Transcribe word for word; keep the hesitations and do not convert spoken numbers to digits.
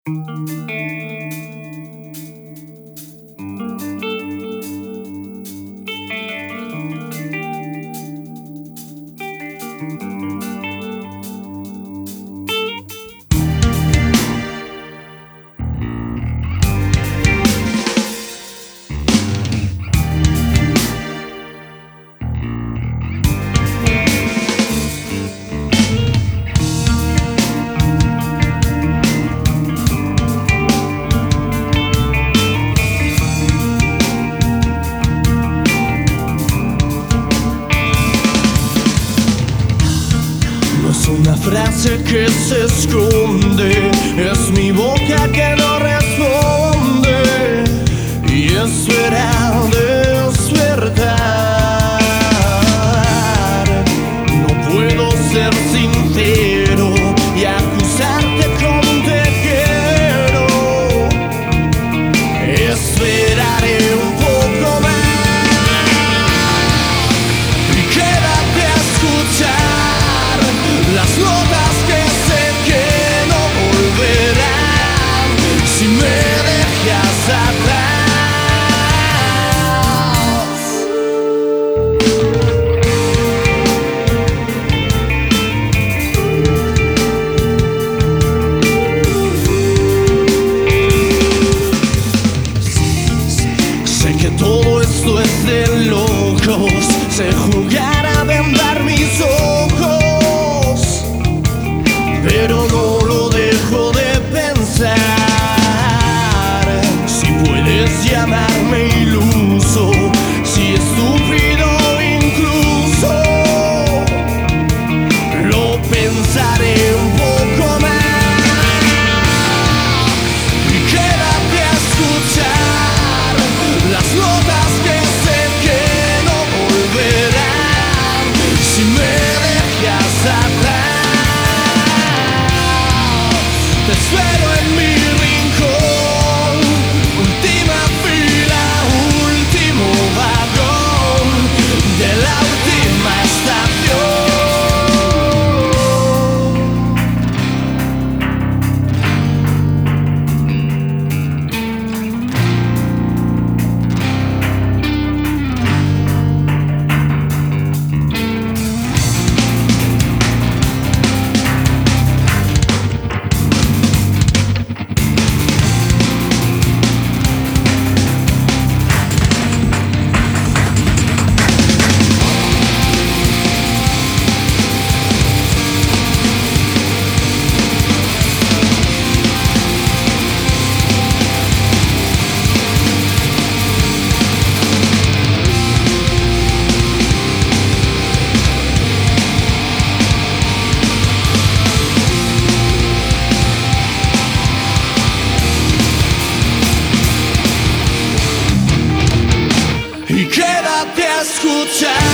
Una frase que se esconde, es mi boca que no responde y espera despertar. No puedo ser sincero y acusarte como te quiero. Esperaré un poco más y quédate a escuchar las notas que sé que no volverán si me dejas atrás. Sé que todo esto es de locos, sé jugar a vendar mis ojos, pero no lo dejo de pensar. Si puedes llamarme iluso, si estúpido incluso, lo pensaré un poco más y quédate a escuchar las notas que sé que no volverán si me dejas atrás. Te espero en mi rincón, última fila, último vagón de la última estación. Y quédate a escuchar